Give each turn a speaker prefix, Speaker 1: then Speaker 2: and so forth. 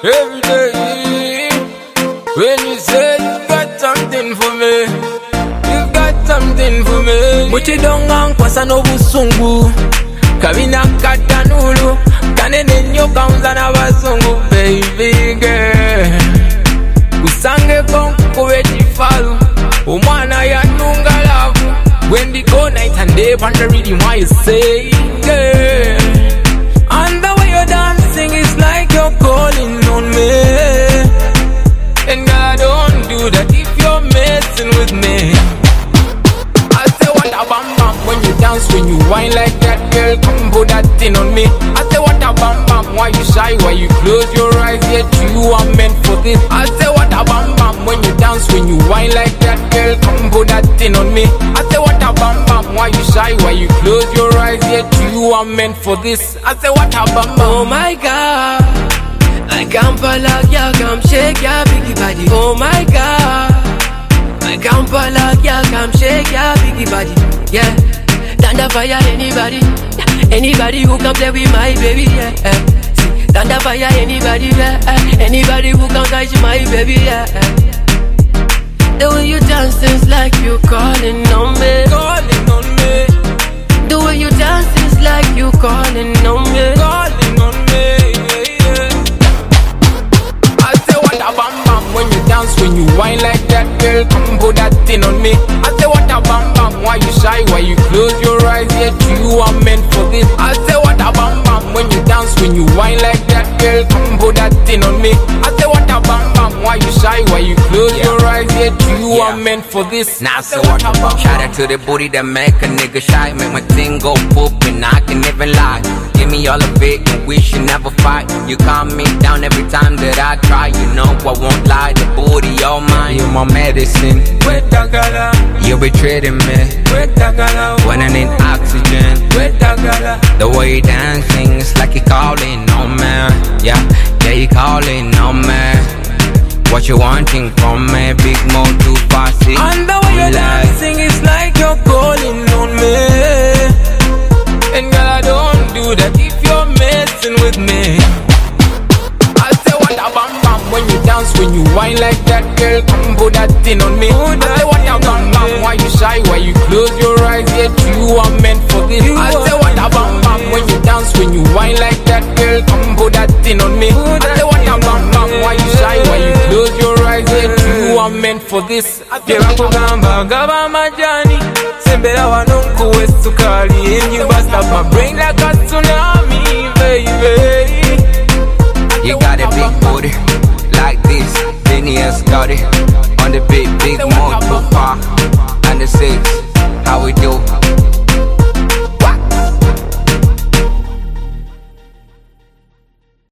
Speaker 1: every day. When you say you got something for me, you got something for me. Muchidonga nkwasa n'obusungu, kabina katanulu, kanene nnyo kaunza n'abazungu, baby girl. Kusange konkube chifalu, omwana yanunga lavu. When we go night and day, wonder really why you say, girl. And the way you're dancing is like you're calling on me. And girl, I don't do that if you're messing with me. I say what a bam bam when you dance, when you whine like that, girl, come put that thing on me. I say what a bam bam, why you shy, why you close your eyes, yet you are meant for this. I say what a bam bam when you dance, when you whine like that, girl, come put that thing on me. I say what a bam bam, why you shy, why you close your eyes, yet you are meant for this. I say what a bam bam.
Speaker 2: Oh my God, I can't like ya, come shake ya biggie body. Oh my God, I can't like ya, come shake ya biggie body. Yeah, thunder fire anybody, anybody who can play with my baby. Yeah, see, thunder fire anybody, anybody who can touch my baby. Yeah, the way you dance is like you calling on me,
Speaker 1: Calling on me,
Speaker 2: the way you dance is like you calling on me,
Speaker 1: calling on me, yeah. I say what a bam bam when you dance, when you whine like that, girl, come put that thing on me. I say what a bam bam, why you shy, why you close your eyes, yet you are meant for this. I say what a bam bam when you dance, when you whine like that, girl, come put that thing on me. I say what a bam bam, why you shy, why you close your eyes, yet you are meant for this.
Speaker 3: Now so what a bam. Shout out to the booty that make a nigga shy, make my thing go poop and I can never lie. Give me all of it and we should never fight. You calm me down every time that I try. You know I won't lie, the booty all mine. You're my medicine, you be treating me when I need oxygen. The way you dancing is like you calling on me. Yeah, you calling on me. What you wanting from me? Big more too fast.
Speaker 1: And the way you're dancing is like you're calling on me. And girl, I don't do that if you're messing with me. I say what a bam bam when you dance, when you whine like that, girl, come put that thing on me. I say what a bam bam, why you shy, why you close your eyes, yet you are meant for this. I say what a bam bam when you dance, when you whine like that, girl, come put that thing on me. I say what a bam bam, why you shy, why you close your eyes, yet you are meant for this. Gamba gaba majani, sembera wanonku wesukali, and you bust up my brain like a tsunami, baby.
Speaker 3: You got a big booty like this, Phineas got it on the big motor car and the six. How we do?